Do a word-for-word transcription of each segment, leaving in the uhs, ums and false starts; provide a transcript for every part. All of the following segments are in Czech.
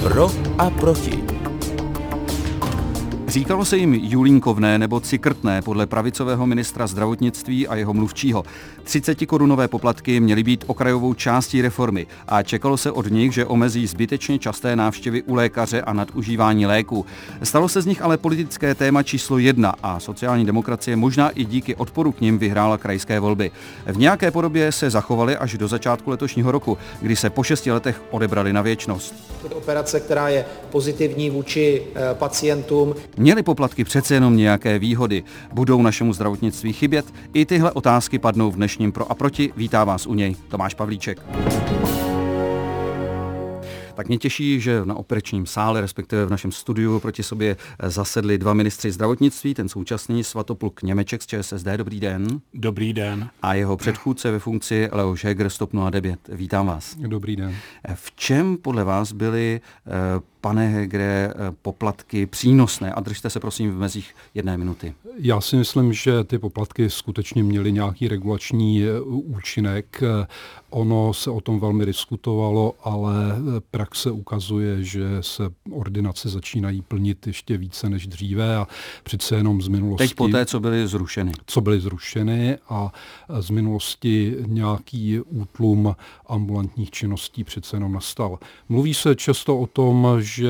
Pro a proti. Říkalo se jim julínkovné nebo cikrtné podle pravicového ministra zdravotnictví a jeho mluvčího. třicetikorunové poplatky měly být okrajovou částí reformy a čekalo se od nich, že omezí zbytečně časté návštěvy u lékaře a nadužívání léků. Stalo se z nich ale politické téma číslo jedna a sociální demokracie možná i díky odporu k nim vyhrála krajské volby. V nějaké podobě se zachovaly až do začátku letošního roku, kdy se po šesti letech odebrali na věčnost. Operace, která je pozitivní vůči pacientům. Měly poplatky přece jenom nějaké výhody? Budou našemu zdravotnictví chybět? I tyhle otázky padnou v dnešním Pro a proti. Vítá vás u něj Tomáš Pavlíček. Tak mě těší, že na operačním sále, respektive v našem studiu proti sobě zasedli dva ministři zdravotnictví, ten současný Svatopluk Němeček z ČSSD. Dobrý den. Dobrý den. A jeho předchůdce ve funkci Leoš Heger z TOP nula devět. Vítám vás. Dobrý den. V čem podle vás byly, pane Hegere, poplatky přínosné? A držte se prosím v mezích jedné minuty. Já si myslím, že ty poplatky skutečně měly nějaký regulační účinek. Ono se o tom velmi diskutovalo, ale praxe ukazuje, že se ordinace začínají plnit ještě více než dříve a přece jenom z minulosti... Teď poté, co byly zrušeny. Co byly zrušeny a z minulosti nějaký útlum ambulantních činností přece jenom nastal. Mluví se často o tom, že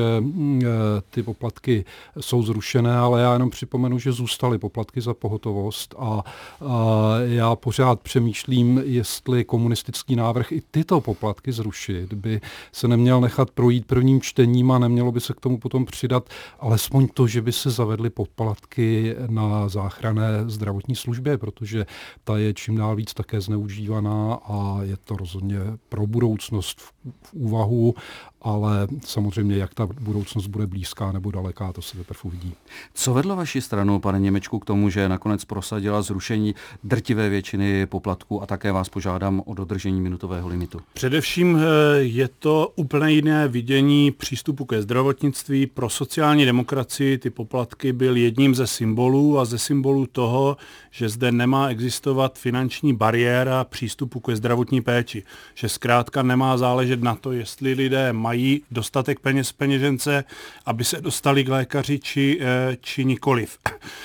ty poplatky jsou zrušené, ale já jenom připomenu, že zůstaly poplatky za pohotovost a, a já pořád přemýšlím, jestli komunistický návrh i tyto poplatky zrušit by se neměl nechat projít prvním čtením a nemělo by se k tomu potom přidat alespoň to, že by se zavedly poplatky na záchranné zdravotní službě, protože ta je čím dál víc také zneužívaná a je to rozhodně pro budoucnost v, v úvahu, ale samozřejmě, jak ta budoucnost bude blízká nebo daleká, to se teprve uvidí. Co vedlo vaši stranu, pane Němečku, k tomu, že nakonec prosadila zrušení drtivé většiny poplatků a také vás požádám o dodržení minutového limitu? Především je to úplně jiné vidění přístupu ke zdravotnictví. Pro sociální demokracii ty poplatky byl jedním ze symbolů a ze symbolů toho, že zde nemá existovat finanční bariéra přístupu ke zdravotní péči. Že zkrátka nemá záležet na to, jestli lidé mají mají dostatek peněz v peněžence, aby se dostali k lékaři, či, či nikoliv.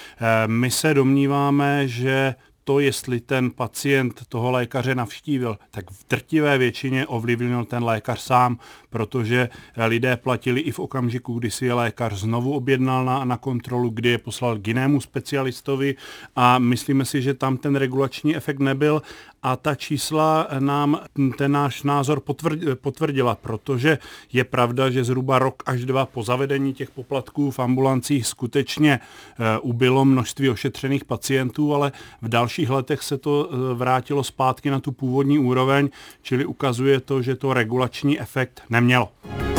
My se domníváme, že to, jestli ten pacient toho lékaře navštívil, tak v drtivé většině ovlivnil ten lékař sám, protože lidé platili i v okamžiku, kdy si je lékař znovu objednal na, na kontrolu, kdy je poslal k jinému specialistovi a myslíme si, že tam ten regulační efekt nebyl a ta čísla nám ten náš názor potvrdila, protože je pravda, že zhruba rok až dva po zavedení těch poplatků v ambulancích skutečně ubylo množství ošetřených pacientů, ale v dalších letech se to vrátilo zpátky na tu původní úroveň, čili ukazuje to, že to regulační efekt nemělo.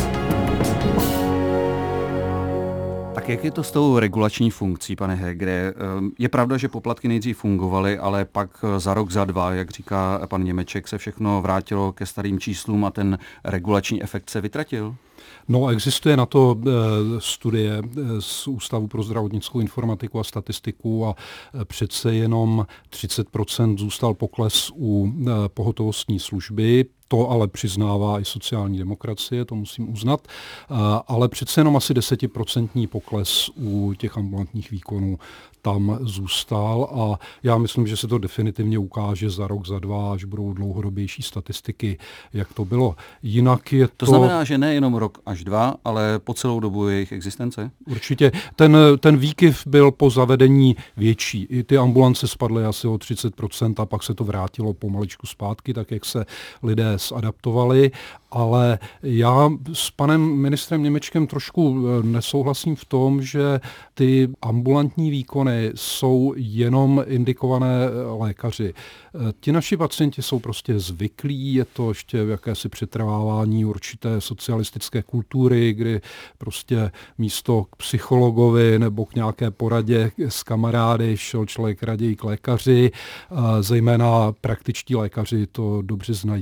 Tak jak je to s tou regulační funkcí, pane Hegere? Je pravda, že poplatky nejdřív fungovaly, ale pak za rok, za dva, jak říká pan Němeček, se všechno vrátilo ke starým číslům a ten regulační efekt se vytratil? No, existuje na to e, studie z Ústavu pro zdravotnickou informatiku a statistiku a e, přece jenom třicet procent zůstal pokles u e, pohotovostní služby. To ale přiznává i sociální demokracie, to musím uznat, ale přece jenom asi desetiprocentní pokles u těch ambulantních výkonů tam zůstal a já myslím, že se to definitivně ukáže za rok, za dva, až budou dlouhodobější statistiky, jak to bylo. Jinak je to... To znamená, že nejenom rok až dva, ale po celou dobu jejich existence? Určitě. Ten, ten výkyv byl po zavedení větší. I ty ambulance spadly asi o třicet procent a pak se to vrátilo pomaličku zpátky, tak jak se lidé zadaptovali, ale já s panem ministrem Němečkem trošku nesouhlasím v tom, že ty ambulantní výkony jsou jenom indikované lékaři. Ti naši pacienti jsou prostě zvyklí, je to ještě jakési přetrvávání určité socialistické kultury, kdy prostě místo k psychologovi nebo k nějaké poradě s kamarády šel člověk raději k lékaři. Zejména praktičtí lékaři to dobře znají a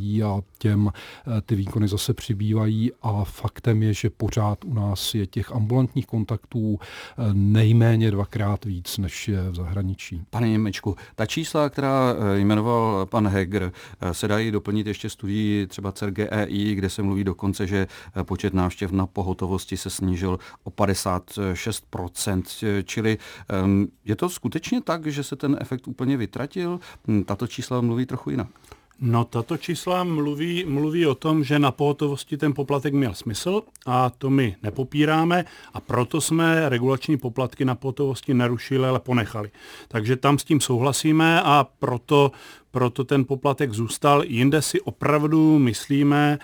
těm ty výkony zase přibývají a faktem je, že pořád u nás je těch ambulantních kontaktů nejméně dvakrát víc, než je v zahraničí. Pane Němečku, ta čísla, která jmenoval pan Heger, se dají doplnit ještě studií třeba C E R G E I, kde se mluví dokonce, že počet návštěv na pohotovosti se snížil o padesát šest procent. Čili je to skutečně tak, že se ten efekt úplně vytratil? Tato čísla mluví trochu jinak. No, tato čísla mluví, mluví o tom, že na pohotovosti ten poplatek měl smysl a to my nepopíráme a proto jsme regulační poplatky na pohotovosti nerušili, ale ponechali. Takže tam s tím souhlasíme a proto proto ten poplatek zůstal. Jinde si opravdu myslíme,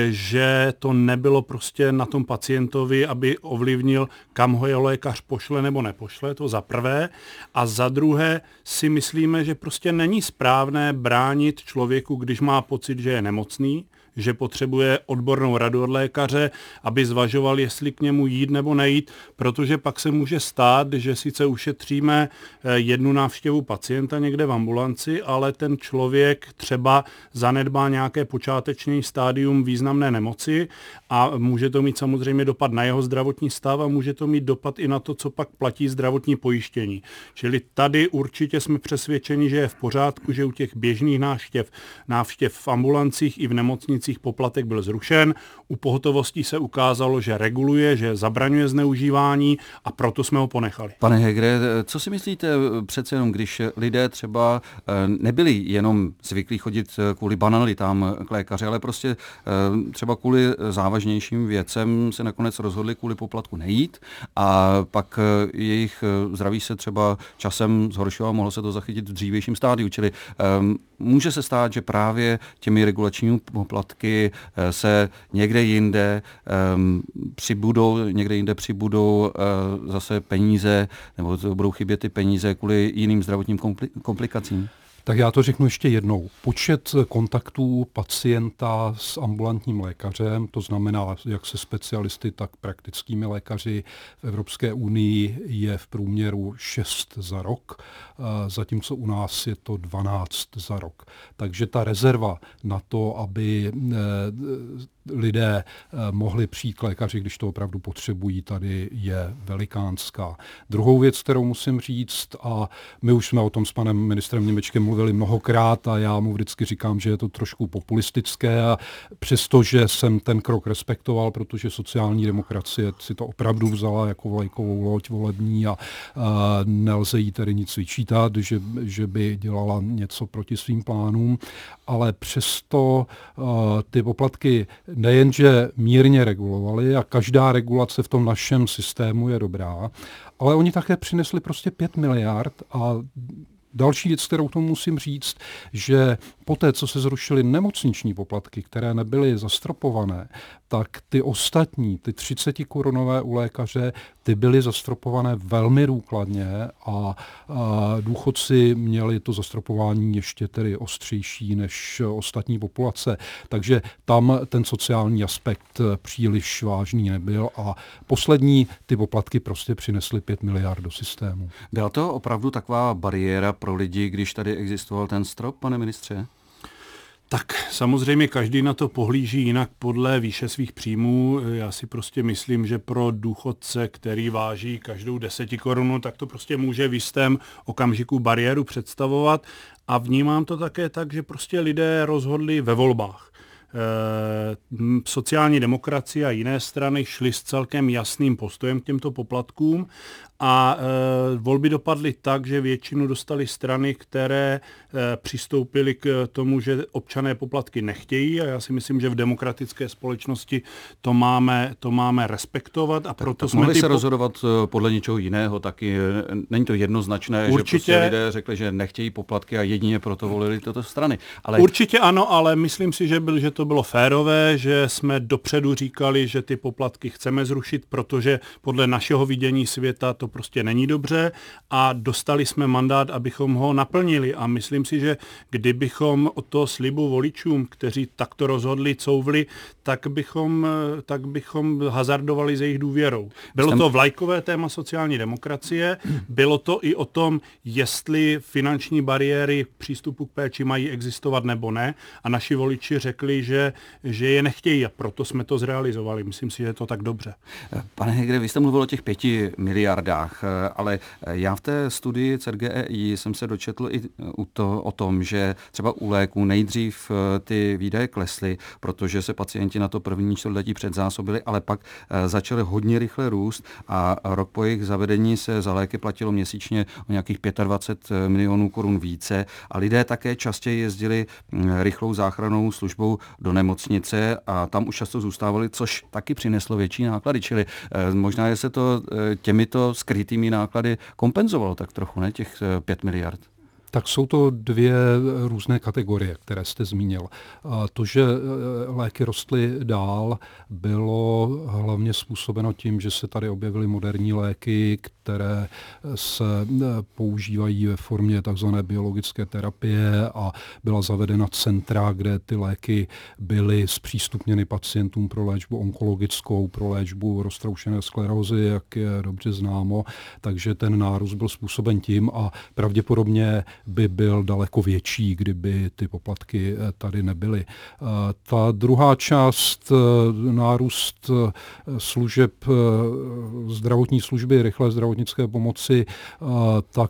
že to nebylo prostě na tom pacientovi, aby ovlivnil, kam ho je lékař pošle nebo nepošle, to za prvé. A za druhé si myslíme, že prostě není správné bránit člověku, když má pocit, že je nemocný, že potřebuje odbornou radu od lékaře, aby zvažoval, jestli k němu jít nebo nejít, protože pak se může stát, že sice ušetříme jednu návštěvu pacienta někde v ambulanci, ale ten člověk třeba zanedbá nějaké počáteční stádium významné nemoci a může to mít samozřejmě dopad na jeho zdravotní stav a může to mít dopad i na to, co pak platí zdravotní pojištění. Čili tady určitě jsme přesvědčeni, že je v pořádku, že u těch běžných návštěv, návštěv v ambulancích i v nemocnicích poplatek byl zrušen. U pohotovostí se ukázalo, že reguluje, že zabraňuje zneužívání a proto jsme ho ponechali. Pane Hegre, co si myslíte přece jenom, když lidé třeba nebyli jenom zvyklí chodit kvůli banalitám k lékaři, ale prostě třeba kvůli závažnějším věcem se nakonec rozhodli kvůli poplatku nejít a pak jejich zdraví se třeba časem zhoršilo a mohlo se to zachytit v dřívějším stádiu. Čili může se stát, že právě těmi regulačními poplatky se někde jinde um, přibudou, někde jinde přibudou uh, zase peníze, nebo to budou chybět ty peníze kvůli jiným zdravotním kompli- komplikacím? Tak já to řeknu ještě jednou. Počet kontaktů pacienta s ambulantním lékařem, to znamená jak se specialisty, tak praktickými lékaři v Evropské unii je v průměru šest za rok, zatímco u nás je to dvanáct za rok. Takže ta rezerva na to, aby lidé mohli přijít k lékaři, když to opravdu potřebují, tady je velikánská. Druhou věc, kterou musím říct, a my už jsme o tom s panem ministrem Němečkem mluvili mnohokrát a já mu vždycky říkám, že je to trošku populistické a přestože jsem ten krok respektoval, protože sociální demokracie si to opravdu vzala jako vlajkovou loď volební a, a nelze jí tedy nic vyčítat, že, že by dělala něco proti svým plánům, ale přesto uh, ty poplatky nejenže mírně regulovali a každá regulace v tom našem systému je dobrá, ale oni také přinesli prostě pět miliard a další věc, kterou tomu musím říct, že poté, co se zrušily nemocniční poplatky, které nebyly zastropované, tak ty ostatní, ty třicetikorunové u lékaře, ty byly zastropované velmi důkladně a, a důchodci měli to zastropování ještě tedy ostřejší než ostatní populace. Takže tam ten sociální aspekt příliš vážný nebyl a poslední ty poplatky prostě přinesly pět miliard do systému. Byla to opravdu taková bariéra pro lidi, když tady existoval ten strop, pane ministře? Tak samozřejmě každý na to pohlíží jinak podle výše svých příjmů. Já si prostě myslím, že pro důchodce, který váží každou desetikorunu, tak to prostě může v jistém okamžiku bariéru představovat. A vnímám to také tak, že prostě lidé rozhodli ve volbách. E, sociální demokracie a jiné strany šly s celkem jasným postojem k těmto poplatkům a e, volby dopadly tak, že většinu dostali strany, které e, přistoupily k tomu, že občané poplatky nechtějí a já si myslím, že v demokratické společnosti to máme, to máme respektovat a tak, proto tak jsme mohli ty se po... rozhodovat podle něčeho jiného, taky není to jednoznačné, Určitě... že prostě lidé řekli, že nechtějí poplatky a jedině proto volili tyto strany. Ale... Určitě ano, ale myslím si, že, byl, že to bylo férové, že jsme dopředu říkali, že ty poplatky chceme zrušit, protože podle našeho vidění světa to prostě není dobře a dostali jsme mandát, abychom ho naplnili. A myslím si, že kdybychom od toho slibu voličům, kteří takto rozhodli, couvli, tak bychom, tak bychom hazardovali s jejich důvěrou. Bylo to vlajkové téma sociální demokracie, bylo to i o tom, jestli finanční bariéry přístupu k péči mají existovat nebo ne. A naši voliči řekli, že, že je nechtějí a proto jsme to zrealizovali. Myslím si, že je to tak dobře. Pane Hegre, vy jste mluvil o těch pěti miliardách, ale já v té studii C E R G E I jsem se dočetl i to, o tom, že třeba u léků nejdřív ty výdaje klesly, protože se pacienti na to první čtvrtletí předzásobili, ale pak začaly hodně rychle růst a rok po jejich zavedení se za léky platilo měsíčně o nějakých dvacet pět milionů korun více a lidé také častěji jezdili rychlou záchrannou službou do nemocnice a tam už často zůstávali, což taky přineslo větší náklady, čili možná, že se to těmito skrytými náklady kompenzovalo tak trochu, ne, těch pět miliard. Tak jsou to dvě různé kategorie, které jste zmínil. To, že léky rostly dál, bylo hlavně způsobeno tím, že se tady objevily moderní léky, které se používají ve formě tzv. Biologické terapie a byla zavedena centra, kde ty léky byly zpřístupněny pacientům pro léčbu onkologickou, pro léčbu roztroušené sklerózy, jak je dobře známo. Takže ten nárůst byl způsoben tím a pravděpodobně by byl daleko větší, kdyby ty poplatky tady nebyly. Ta druhá část, nárůst služeb, zdravotní služby, rychlé zdravotnické pomoci, tak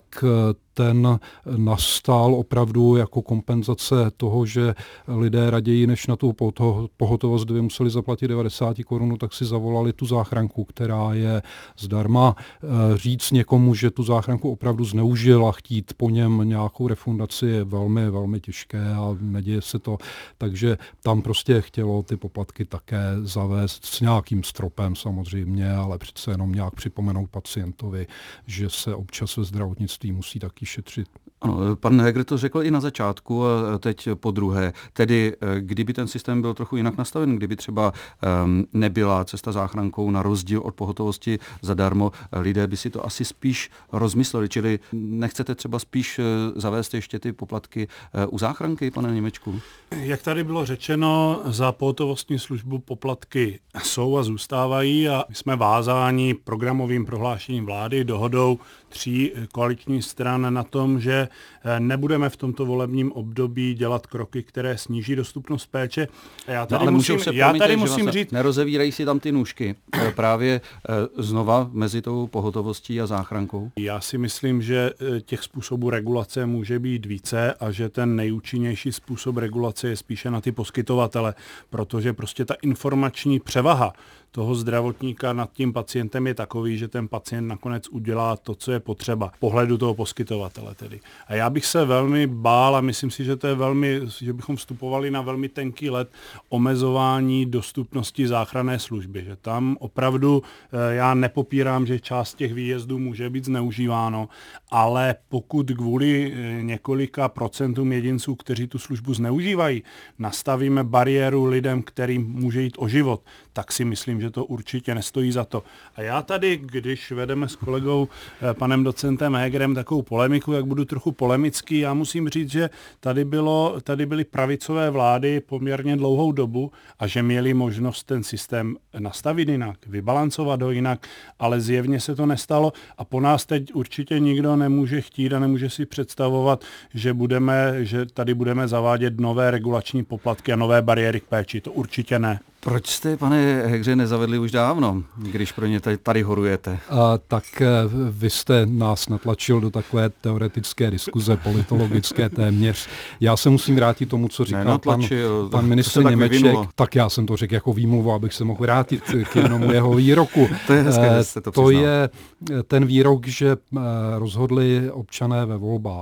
ten nastal opravdu jako kompenzace toho, že lidé raději než na tu pohotovost, kdyby museli zaplatit devadesát korun, tak si zavolali tu záchranku, která je zdarma. Říct někomu, že tu záchranku opravdu zneužil a chtít po něm nějakou refundaci je velmi, velmi těžké a neděje se to. Takže tam prostě chtělo ty poplatky také zavést s nějakým stropem samozřejmě, ale přece jenom nějak připomenout pacientovi, že se občas ve zdravotnictví musí taky šetřit. Ano, pan Heger to řekl i na začátku a teď po druhé. Tedy kdyby ten systém byl trochu jinak nastaven, kdyby třeba um, nebyla cesta záchrankou na rozdíl od pohotovosti zadarmo, lidé by si to asi spíš rozmysleli. Čili nechcete třeba spíš zavést ještě ty poplatky u záchranky, pane Němečku? Jak tady bylo řečeno, za pohotovostní službu poplatky jsou a zůstávají a my jsme vázáni programovým prohlášením vlády, dohodou tří koaličních stran na tom, že nebudeme v tomto volebním období dělat kroky, které sníží dostupnost péče. Já tady no, musím, se já tady promiňte, musím říct... Nerozevírají si tam ty nůžky právě znova mezi tou pohotovostí a záchrankou? Já si myslím, že těch způsobů regulace může být více a že ten nejúčinnější způsob regulace je spíše na ty poskytovatele, protože prostě ta informační převaha toho zdravotníka nad tím pacientem je takový, že ten pacient nakonec udělá to, co je potřeba. Pohledu toho poskytovatele tedy. A já bych se velmi bál a myslím si, že to je velmi, že bychom vstupovali na velmi tenký led omezování dostupnosti záchranné služby. Že tam opravdu já nepopírám, že část těch výjezdů může být zneužíváno, ale pokud kvůli několika procentům jedinců, kteří tu službu zneužívají, nastavíme bariéru lidem, kterým může jít o život, tak si myslím, že to určitě nestojí za to. A já tady, když vedeme s kolegou panem docentem Hegerem takovou polemiku, jak budu trochu polemický, já musím říct, že tady, bylo, tady byly pravicové vlády poměrně dlouhou dobu a že měli možnost ten systém nastavit jinak, vybalancovat ho jinak, ale zjevně se to nestalo a po nás teď určitě nikdo nemůže chtít a nemůže si představovat, že, budeme, že tady budeme zavádět nové regulační poplatky a nové bariéry k péči. To určitě ne. Proč jste, pane Hegře, nezavedli už dávno, když pro ně tady, tady horujete? A, tak vy jste nás natlačil do takové teoretické diskuze, politologické téměř. Já se musím vrátit tomu, co říkal pan, pan ministr Němeček. Tak, tak já jsem to řekl jako výmluvu, abych se mohl vrátit k jednomu jeho výroku. To je hezké, že jste to To je ten výrok, že rozhodli občané ve volbách.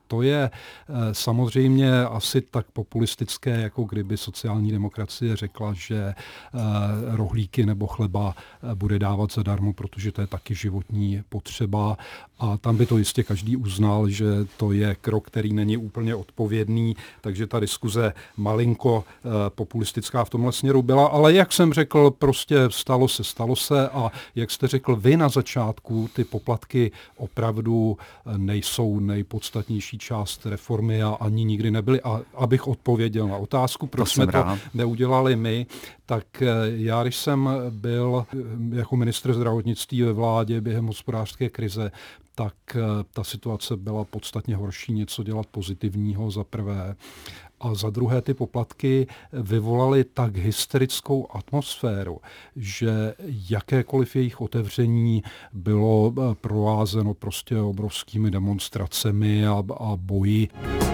to je samozřejmě asi tak populistické, jako kdyby sociální demokracie řekla, že rohlíky nebo chleba bude dávat zadarmo, protože to je taky životní potřeba. A tam by to jistě každý uznal, že to je krok, který není úplně odpovědný, takže ta diskuze malinko populistická v tomhle směru byla. Ale jak jsem řekl, prostě stalo se, stalo se a jak jste řekl vy na začátku, ty poplatky opravdu nejsou nejpodstatnější část reformy a ani nikdy nebyly. A abych odpověděl na otázku, proč jsme to neudělali my, tak já, když jsem byl jako ministr zdravotnictví ve vládě během hospodářské krize, tak ta situace byla podstatně horší, něco dělat pozitivního za prvé. A za druhé ty poplatky vyvolaly tak hysterickou atmosféru, že jakékoliv jejich otevření bylo provázeno prostě obrovskými demonstracemi a, a boji.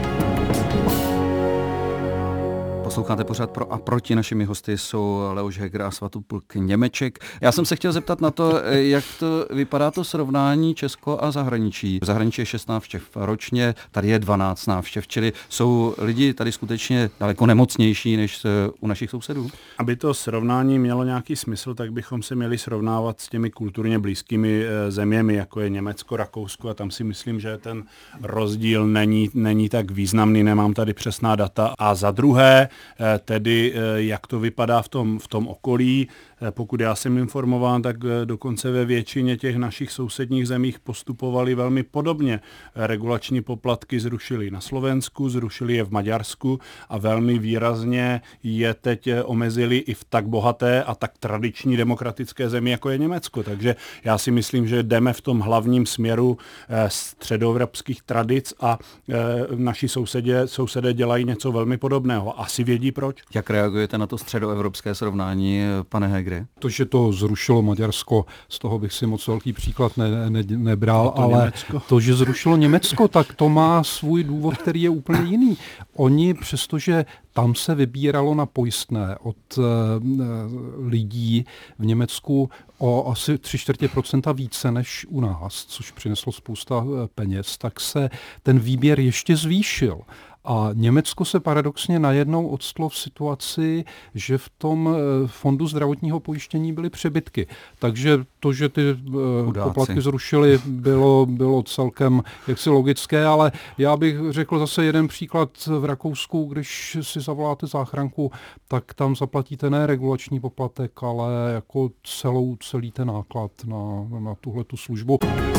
Posloucháte pořád Pro a proti. Našimi hosty jsou Leoš Heger a Svatopluk Němeček. Já jsem se chtěl zeptat na to, jak to vypadá to srovnání Česko a zahraničí. V zahraničí je šest návštěv ročně, tady je dvanáct návštěv, čili jsou lidi tady skutečně daleko nemocnější než u našich sousedů? Aby to srovnání mělo nějaký smysl, tak bychom se měli srovnávat s těmi kulturně blízkými zeměmi, jako je Německo, Rakousko, a tam si myslím, že ten rozdíl není, není tak významný, nemám tady přesná data. A za druhé, tedy jak to vypadá v tom, v tom okolí. Pokud já jsem informován, tak dokonce ve většině těch našich sousedních zemích postupovali velmi podobně. Regulační poplatky zrušili na Slovensku, zrušili je v Maďarsku a velmi výrazně je teď omezili i v tak bohaté a tak tradiční demokratické zemi, jako je Německo. Takže já si myslím, že jdeme v tom hlavním směru středoevropských tradic a naši sousedé, sousedé dělají něco velmi podobného. Asi vědí proč. Jak reagujete na to středoevropské srovnání, pane Hegre? To, že to zrušilo Maďarsko, z toho bych si moc velký příklad ne, ne, nebral, to ale Německo. To, že zrušilo Německo, tak to má svůj důvod, který je úplně jiný. Oni, přestože tam se vybíralo na pojistné od uh, lidí v Německu o asi tři čtvrtě procenta více než u nás, což přineslo spousta peněz, tak se ten výběr ještě zvýšil. A Německo se paradoxně najednou odstlo v situaci, že v tom fondu zdravotního pojištění byly přebytky. Takže to, že ty Udáci. poplatky zrušily, bylo, bylo celkem jaksi logické, ale já bych řekl zase jeden příklad v Rakousku, když si zavoláte záchranku, tak tam zaplatíte ne regulační poplatek, ale jako celou, celý ten náklad na, na tuhletu službu.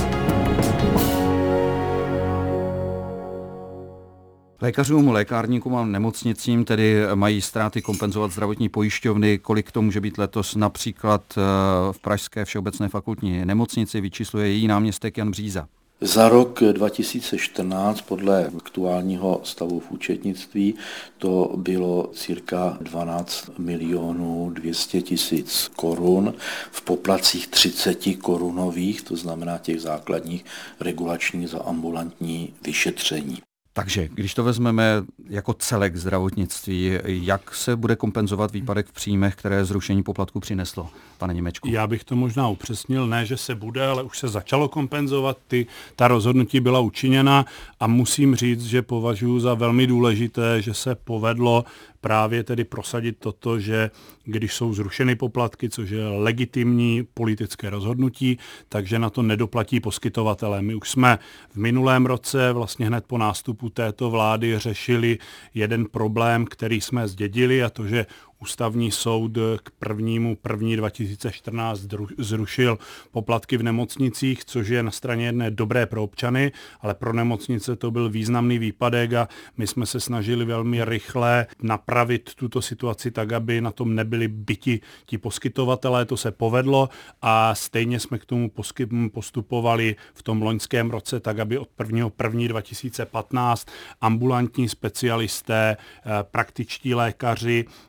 Lékařům, lékárníkům a nemocnicím tedy mají ztráty kompenzovat zdravotní pojišťovny. Kolik to může být letos například v pražské všeobecné fakultní nemocnici, vyčísluje její náměstek Jan Bříza. Za rok dva tisíce čtrnáct podle aktuálního stavu v účetnictví to bylo cirka dvanáct milionů dvě stě tisíc korun v poplatcích třicet korunových, to znamená těch základních regulačních za ambulantní vyšetření. Takže když to vezmeme jako celek zdravotnictví, jak se bude kompenzovat výpadek v příjmech, které zrušení poplatku přineslo, pane Němečku? Já bych to možná upřesnil, ne, že se bude, ale už se začalo kompenzovat, ty, ta rozhodnutí byla učiněna a musím říct, že považuji za velmi důležité, že se povedlo právě tedy prosadit toto, že když jsou zrušeny poplatky, což je legitimní politické rozhodnutí, takže na to nedoplatí poskytovatelé. My už jsme v minulém roce, vlastně hned po nástupu této vlády, řešili jeden problém, který jsme zdědili, a to, že Ústavní soud k prvnímu první dva tisíce čtrnáct zrušil poplatky v nemocnicích, což je na straně jedné dobré pro občany, ale pro nemocnice to byl významný výpadek a my jsme se snažili velmi rychle napravit tuto situaci tak, aby na tom nebyli byti ti poskytovatelé. To se povedlo a stejně jsme k tomu postupovali v tom loňském roce tak, aby od prvního prvního dva tisíce patnáct ambulantní specialisté, praktičtí lékaři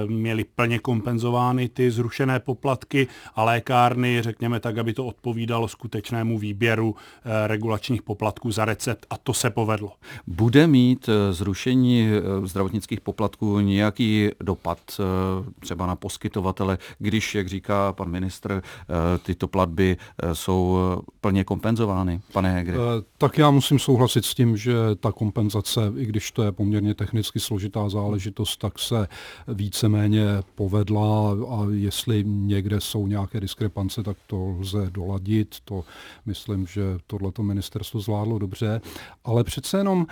měly plně kompenzovány ty zrušené poplatky a lékárny, řekněme tak, aby to odpovídalo skutečnému výběru regulačních poplatků za recept a to se povedlo. Bude mít zrušení zdravotnických poplatků nějaký dopad třeba na poskytovatele, když, jak říká pan ministr, tyto platby jsou plně kompenzovány? Pane Hegre. Tak já musím souhlasit s tím, že ta kompenzace, i když to je poměrně technicky složitá záležitost, tak se víceméně povedla a jestli někde jsou nějaké diskrepance, tak to lze doladit. To myslím, že tohleto ministerstvo zvládlo dobře. Ale přece jenom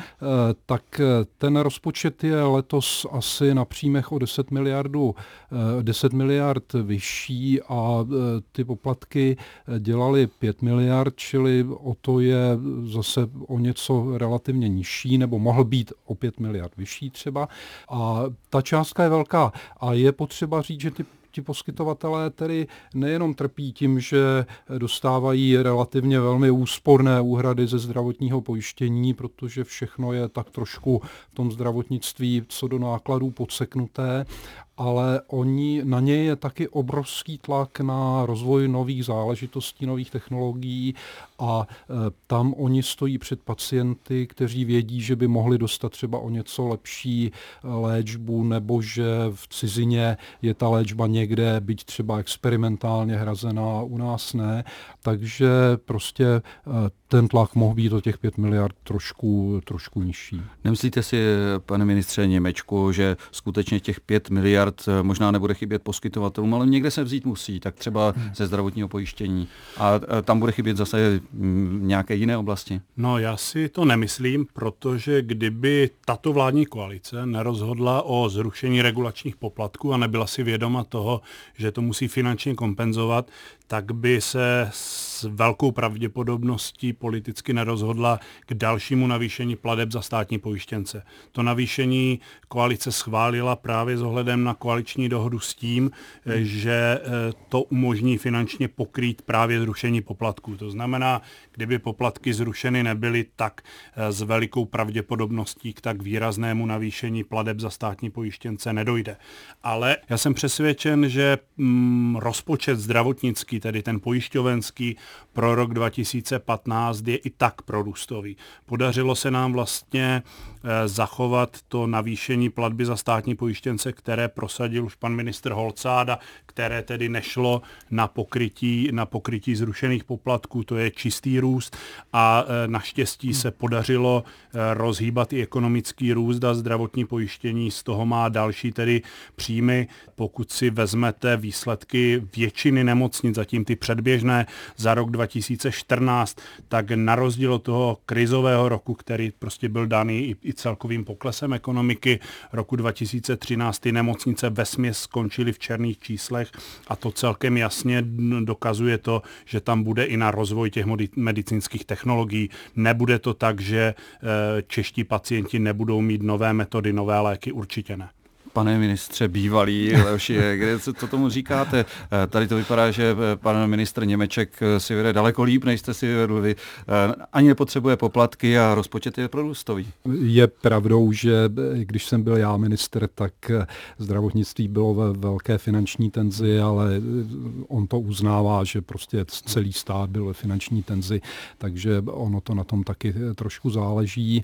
tak ten rozpočet je letos asi na příjmech o deset miliardů, deset miliard vyšší a ty poplatky dělaly pět miliard, čili o to je zase o něco relativně nižší, nebo mohl být o pět miliard vyšší třeba. A ta částka je velká a je potřeba říct, že ty Ti poskytovatelé tedy nejenom trpí tím, že dostávají relativně velmi úsporné úhrady ze zdravotního pojištění, protože všechno je tak trošku v tom zdravotnictví co do nákladů podseknuté, ale oni, na ně je taky obrovský tlak na rozvoj nových záležitostí, nových technologií a e, tam oni stojí před pacienty, kteří vědí, že by mohli dostat třeba o něco lepší léčbu, nebo že v cizině je ta léčba někde, byť třeba experimentálně hrazená, u nás ne. Takže prostě e, ten tlak mohl být o těch pět miliard trošku, trošku nižší. Nemyslíte si, pane ministře Němečku, že skutečně těch pět miliard možná nebude chybět poskytovatelům, ale někde se vzít musí, tak třeba ze zdravotního pojištění. A tam bude chybět zase nějaké jiné oblasti? No já si to nemyslím, protože kdyby tato vládní koalice nerozhodla o zrušení regulačních poplatků a nebyla si vědoma toho, že to musí finančně kompenzovat, tak by se s velkou pravděpodobností politicky nerozhodla k dalšímu navýšení plateb za státní pojištěnce. To navýšení koalice schválila právě s ohledem na koaliční dohodu s tím, hmm. že to umožní finančně pokrýt právě zrušení poplatků. To znamená, kdyby poplatky zrušeny nebyly, tak s velikou pravděpodobností k tak výraznému navýšení plateb za státní pojištěnce nedojde. Ale já jsem přesvědčen, že mm, rozpočet zdravotnický, tedy ten pojišťovenský, pro rok dva tisíce patnáct je i tak prorůstový. Podařilo se nám vlastně e, zachovat to navýšení platby za státní pojištěnce, které prosadil už pan ministr Holcáda, které tedy nešlo na pokrytí, na pokrytí zrušených poplatků, to je čistý růst a e, naštěstí se podařilo e, rozhýbat i ekonomický růst a zdravotní pojištění z toho má další tedy příjmy. Pokud si vezmete výsledky většiny nemocnic, zatím ty předběžné za rok dva tisíce čtrnáct, tak na rozdíl od toho krizového roku, který prostě byl daný i, i celkovým poklesem ekonomiky roku dva tisíce třináct, ty nemocnice vesměs skončily v černých číslech a to celkem jasně dokazuje to, že tam bude i na rozvoj těch medicínských technologií. Nebude to tak, že čeští pacienti nebudou mít nové metody, nové léky, určitě ne. Pane ministře bývalý, Leoši, kde co tomu říkáte? Tady to vypadá, že pan ministr Němeček si vede daleko líp, než jste si vedl vy. Ani nepotřebuje poplatky a rozpočet je prorůstový. Je pravdou, že když jsem byl já ministr, tak zdravotnictví bylo ve velké finanční tenzi, ale on to uznává, že prostě celý stát byl ve finanční tenzi, takže ono to na tom taky trošku záleží.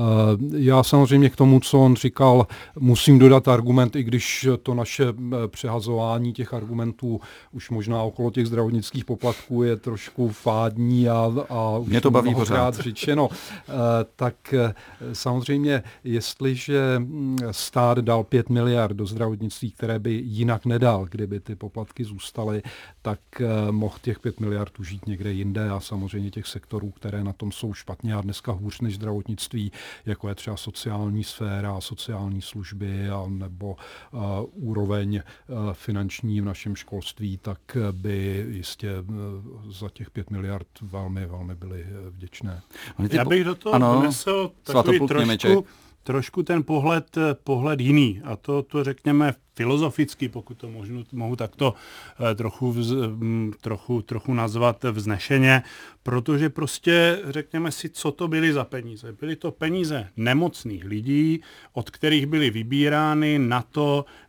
Já samozřejmě k tomu, co on říkal, musím dodat argument, i když to naše přehazování těch argumentů už možná okolo těch zdravotnických poplatků je trošku fádní a, a už mě to baví pořád řečeno, tak samozřejmě, jestliže stát dal pět miliard do zdravotnictví, které by jinak nedal, kdyby ty poplatky zůstaly, tak mohl těch pět miliard užít někde jinde a samozřejmě těch sektorů, které na tom jsou špatně a dneska hůř než zdravotnictví, jako je třeba sociální sféra, sociální služby a nebo uh, úroveň uh, finanční v našem školství, tak by jistě uh, za těch pět miliard velmi, velmi byly vděčné. Já bych do toho vnesl takový trošku, trošku ten pohled, pohled jiný. A to, to řekněme filozoficky, pokud to možno, mohu takto eh, trochu, vz, m, trochu, trochu nazvat vznešeně, protože prostě řekněme si, co to byly za peníze. Byly to peníze nemocných lidí, od kterých byly vybírány na to,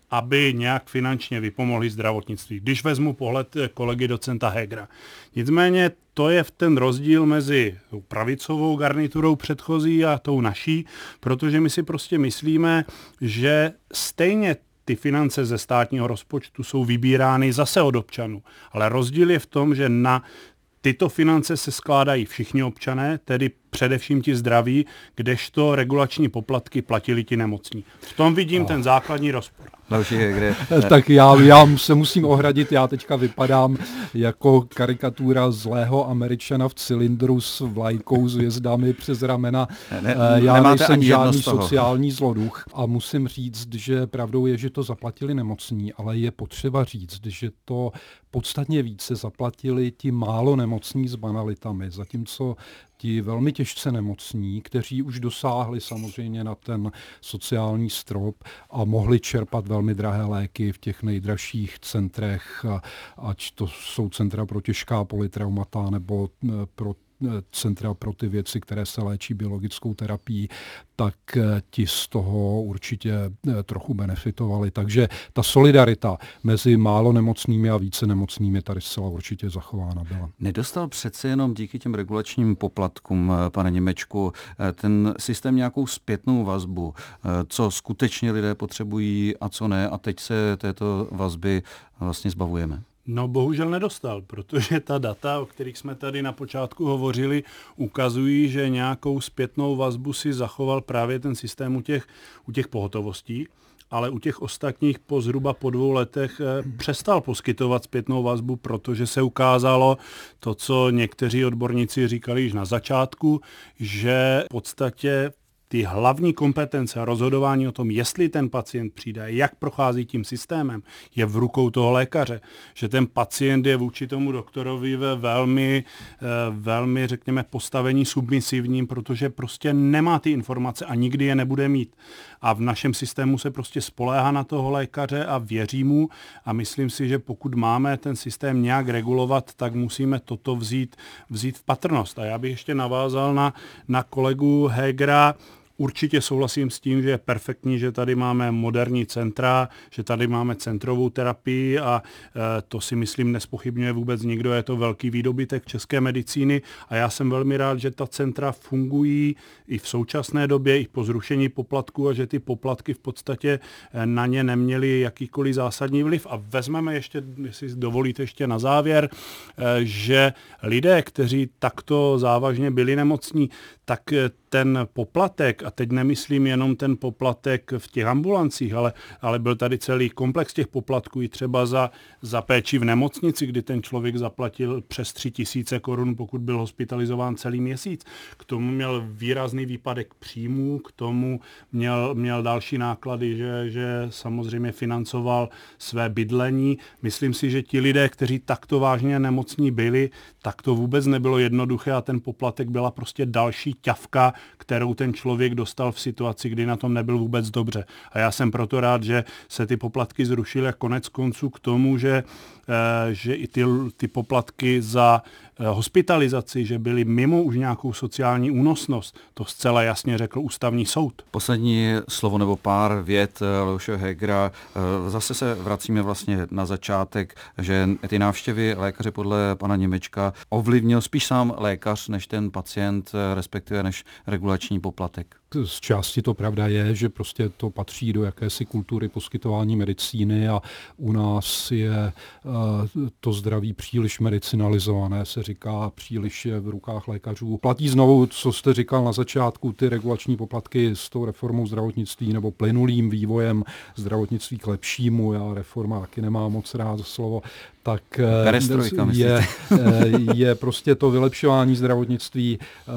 aby nějak finančně vypomohli zdravotnictví. Když vezmu pohled kolegy docenta Hegera. Nicméně to je ten rozdíl mezi pravicovou garniturou předchozí a tou naší, protože my si prostě myslíme, že stejně ty finance ze státního rozpočtu jsou vybírány zase od občanů. Ale rozdíl je v tom, že na tyto finance se skládají všichni občané, tedy především ti zdraví, kdežto regulační poplatky platili ti nemocní. V tom vidím oh. ten základní rozpor. Další je, kde... Tak já, já se musím ohradit, já teďka vypadám jako karikatura zlého Američana v cylindru s vlajkou s hvězdami přes ramena. Ne, já nejsem žádný sociální zloduch a musím říct, že pravdou je, že to zaplatili nemocní, ale je potřeba říct, že to podstatně více zaplatili ti málo nemocní s banalitami, zatímco ti velmi těžce nemocní, kteří už dosáhli samozřejmě na ten sociální strop a mohli čerpat velmi drahé léky v těch nejdražších centrech, ať to jsou centra pro těžká polytraumata nebo pro centra pro ty věci, které se léčí biologickou terapií, tak ti z toho určitě trochu benefitovali. Takže ta solidarita mezi málo nemocnými a více nemocnými tady zcela určitě zachována byla. Nedostal přece jenom díky těm regulačním poplatkům, pane Němečku, ten systém nějakou zpětnou vazbu, co skutečně lidé potřebují a co ne, a teď se této vazby vlastně zbavujeme? No bohužel nedostal, protože ta data, o kterých jsme tady na počátku hovořili, ukazují, že nějakou zpětnou vazbu si zachoval právě ten systém u těch, u těch pohotovostí, ale u těch ostatních po zhruba po dvou letech přestal poskytovat zpětnou vazbu, protože se ukázalo to, co někteří odborníci říkali již na začátku, že v podstatě ty hlavní kompetence a rozhodování o tom, jestli ten pacient přijde, jak prochází tím systémem, je v rukou toho lékaře. Že ten pacient je vůči tomu doktorovi ve velmi, velmi, řekněme, postavení submisivním, protože prostě nemá ty informace a nikdy je nebude mít. A v našem systému se prostě spoléhá na toho lékaře a věří mu a myslím si, že pokud máme ten systém nějak regulovat, tak musíme toto vzít, vzít v patrnost. A já bych ještě navázal na, na kolegu Hegera. Určitě souhlasím s tím, že je perfektní, že tady máme moderní centra, že tady máme centrovou terapii a e, to si myslím nespochybňuje vůbec nikdo, je to velký výdobytek české medicíny a já jsem velmi rád, že ta centra fungují i v současné době, i po zrušení poplatků a že ty poplatky v podstatě na ně neměly jakýkoliv zásadní vliv. A vezmeme ještě, jestli dovolíte ještě na závěr, e, že lidé, kteří takto závažně byli nemocní, tak ten poplatek, a teď nemyslím jenom ten poplatek v těch ambulancích, ale, ale byl tady celý komplex těch poplatků i třeba za, za péči v nemocnici, kdy ten člověk zaplatil přes tři tisíce korun, pokud byl hospitalizován celý měsíc. K tomu měl výrazný výpadek příjmů, k tomu měl, měl další náklady, že, že samozřejmě financoval své bydlení. Myslím si, že ti lidé, kteří takto vážně nemocní byli, tak to vůbec nebylo jednoduché a ten poplatek byla prostě další ťavka, kterou ten člověk dostal v situaci, kdy na tom nebyl vůbec dobře. A já jsem proto rád, že se ty poplatky zrušily a konec konců k tomu, že, že i ty, ty poplatky za hospitalizaci, že byly mimo už nějakou sociální únosnost, to zcela jasně řekl ústavní soud. Poslední slovo nebo pár vět Leoše Hegera. Zase se vracíme vlastně na začátek, že ty návštěvy lékaře podle pana Němečka ovlivnil spíš sám lékař než ten pacient, respektive než regulační poplatek. Z části to pravda je, že prostě to patří do jakési kultury poskytování medicíny a u nás je uh, to zdraví příliš medicinalizované, se říká, příliš je v rukách lékařů. Platí znovu, co jste říkal na začátku, ty regulační poplatky s tou reformou zdravotnictví nebo plynulým vývojem zdravotnictví k lepšímu, já reforma taky nemám moc rád za slovo, tak je, je prostě to vylepšování zdravotnictví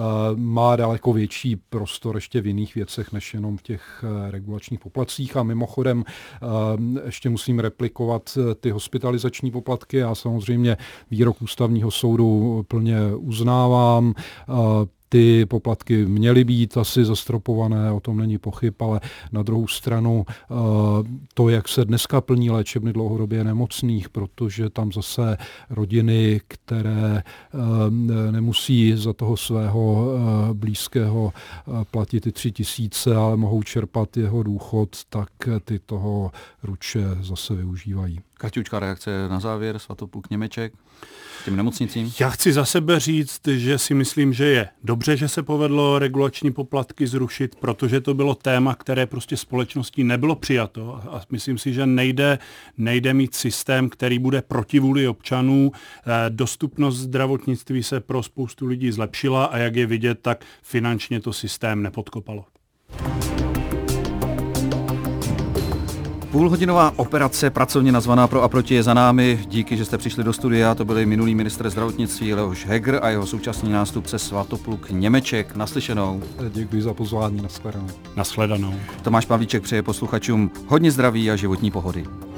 má daleko větší prostor ještě v jiných věcech, než jenom v těch regulačních poplatcích. A mimochodem ještě musím replikovat ty hospitalizační poplatky. Já samozřejmě výrok ústavního soudu plně uznávám. ty poplatky měly být asi zastropované, o tom není pochyb, ale na druhou stranu to, jak se dneska plní léčebny dlouhodobě nemocných, protože tam zase rodiny, které nemusí za toho svého blízkého platit ty tři tisíce, ale mohou čerpat jeho důchod, tak ty toho ruče zase využívají. Kaťučka, reakce na závěr, Svatopluk Němeček, těm nemocnicím? Já chci za sebe říct, že si myslím, že je dobře, že se povedlo regulační poplatky zrušit, protože to bylo téma, které prostě společností nebylo přijato a myslím si, že nejde, nejde mít systém, který bude proti vůli občanů. Dostupnost zdravotnictví se pro spoustu lidí zlepšila a jak je vidět, tak finančně to systém nepodkopalo. Půlhodinová operace pracovně nazvaná Pro a proti je za námi. Díky, že jste přišli do studia. To byli minulý ministr zdravotnictví Leoš Heger a jeho současný nástupce Svatopluk Němeček. Naslyšenou. Děkuji za pozvání. Nashledanou. Nashledanou. Tomáš Pavlíček přeje posluchačům hodně zdraví a životní pohody.